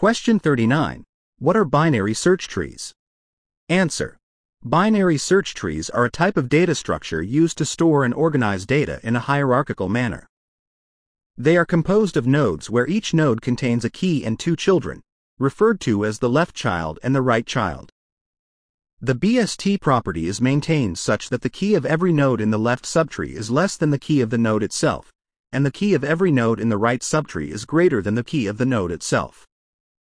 Question 39. What are binary search trees? Answer. Binary search trees are a type of data structure used to store and organize data in a hierarchical manner. They are composed of nodes where each node contains a key and two children, referred to as the left child and the right child. The BST property is maintained such that the key of every node in the left subtree is less than the key of the node itself, and the key of every node in the right subtree is greater than the key of the node itself.